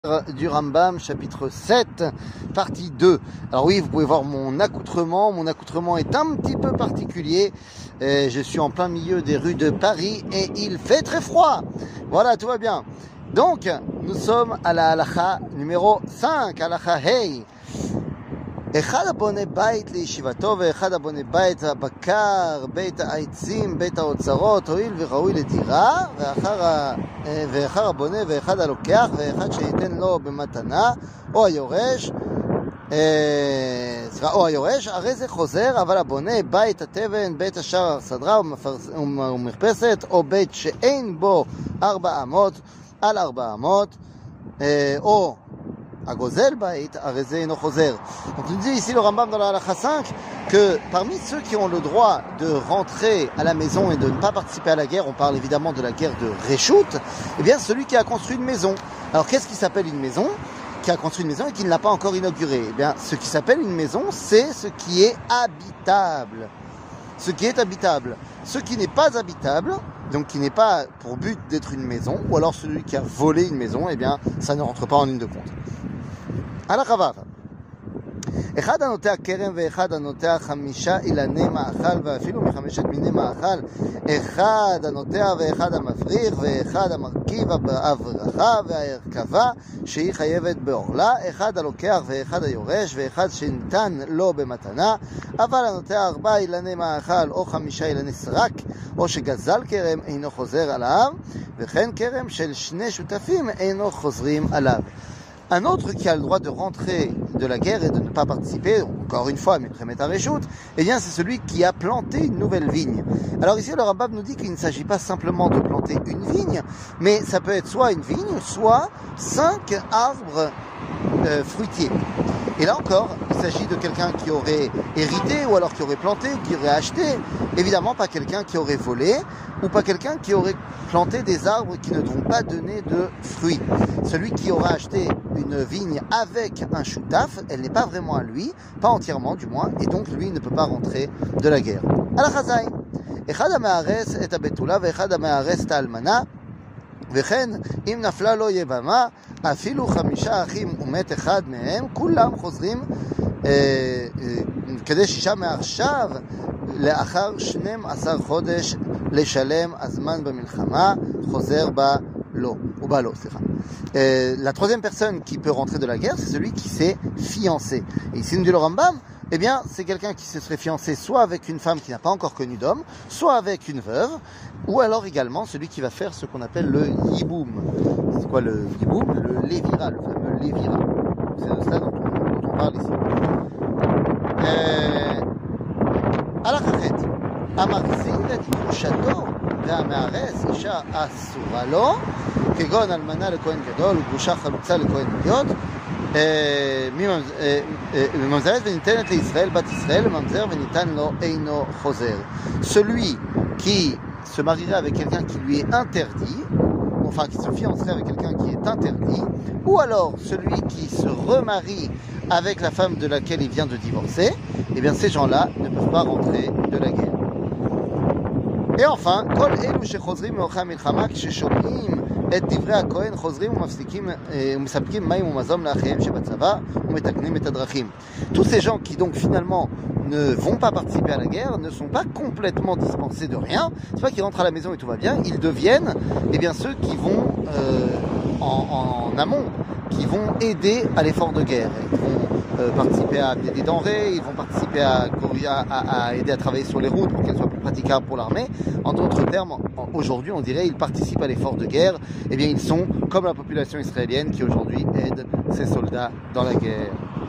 Du Rambam, chapitre 7, partie 2. Alors oui, vous pouvez voir mon accoutrement. Mon accoutrement est un petit peu particulier. Je suis en plein milieu des rues de Paris et il fait très froid. Voilà, tout va bien. Donc, nous sommes à la halacha numéro 5, halacha Hey. אחד הבונה בית לישיבתו ואחד הבונה בית הבקר, בית העצים, בית האוצרות, הואיל וראוי לדירה, ואחר הבונה ואחד הלוקח ואחד שייתן לו במתנה, או היורש, הרי זה חוזר, אבל הבונה בית התבן, בית השער סדרה ומרפסת, או בית שאין בו 400 על 400, או Agozel Bait, Arezeno Choser. Donc il dit ici le Rambam dans la Halacha 5 que parmi ceux qui ont le droit de rentrer à la maison et de ne pas participer à la guerre, on parle évidemment de la guerre de Réchout, eh bien celui qui a construit une maison. Alors qu'est-ce qui s'appelle une maison? Qui a construit une maison et qui ne l'a pas encore inaugurée? Eh bien ce qui s'appelle une maison, c'est ce qui est habitable. Ce qui est habitable. Ce qui n'est pas habitable, donc qui n'est pas pour but d'être une maison, ou alors celui qui a volé une maison, eh bien ça ne rentre pas en ligne de compte. הלכה ו' אחד הנוטע כרם ואחד הנוטע 5 אילני מאכל ואפילו מ5 מיני מאכל, אחד הנוטע ואחד המפריך ואחד המרכיב הברכה וההרכבה שהיא חייבת בעורלה, אחד הלוקח ואחד היורש ואחד שניתן לו במתנה, אבל הנוטע 4 אילני מאכל או 5 אילני סרק או שגזל כרם אינו חוזר עליו, וכן כרם של 2 שותפים אינו חוזרים עליו. Un autre qui a le droit de rentrer de la guerre et de ne pas participer, encore une fois, mais Prémet à Réchout, eh bien c'est celui qui a planté une nouvelle vigne. Alors ici le Rambam nous dit qu'il ne s'agit pas simplement de planter une vigne, mais ça peut être soit une vigne, soit 5 arbres fruitiers. Et là encore, il s'agit de quelqu'un qui aurait hérité, ou alors qui aurait planté, ou qui aurait acheté. Évidemment pas quelqu'un qui aurait volé, ou pas quelqu'un qui aurait planté des arbres qui ne vont pas donner de fruits. Celui qui aura acheté une vigne avec un choutaf, elle n'est pas vraiment à lui, pas entièrement du moins, et donc lui ne peut pas rentrer de la guerre. Al-Khazai, אחד המארס את הבתולה ואחד המארס את האלמנה, וכן אם נפלה לו יבמה, אפילו 5 אחים ומת אחד מהם, כולם חוזרים כדי 6 מעכשיו, לאחר 12 חודש לשלם הזמן במלחמה, חוזר בה lo, ou balo, c'est ça. La troisième personne qui peut rentrer de la guerre, c'est celui qui s'est fiancé. Et ici, nous dit le Rambam, eh bien, c'est quelqu'un qui se serait fiancé soit avec une femme qui n'a pas encore connu d'homme, soit avec une veuve, ou alors également celui qui va faire ce qu'on appelle le yiboum. C'est quoi le yiboum? Le lévira, le fameux lévira. C'est de ça dont on parle ici. Alakachet, המחזיר את ירושתו והמארס אישה אסורה לו, כגון אלמנה לכהן גדול וגרושה חלוצה לכהן הדיוט, מממזרת וניתנת לישראל בת ישראל, ממזר וניתן לו אינו חוזר. Celui qui se marierait avec quelqu'un qui lui est interdit, enfin qui se fiancerait avec quelqu'un qui est interdit, ou alors celui qui se remarie avec la femme de laquelle il vient de divorcer, eh bien ces gens-là ne peuvent pas rentrer de la guerre. Et enfin, כל אלו שחוזרים מאורחי המלחמה כששומעים את דברי הכהן חוזרים ומספקים מים ומזון לאחיהם שבצבא ומתקנים את הדרכים. Tous ces gens qui donc finalement ne vont pas participer à la guerre ne sont pas complètement dispensés de rien. C'est pas qu'ils rentrent à la maison et tout va bien. Ils deviennent eh bien ceux qui vont en amont, qui vont aider à l'effort de guerre. Ils vont participer à amener des denrées, ils vont participer à aider à travailler sur les routes pour qu'elles soient plus praticables pour l'armée. En d'autres termes, aujourd'hui on dirait ils participent à l'effort de guerre. Eh bien ils sont comme la population israélienne qui aujourd'hui aide ses soldats dans la guerre.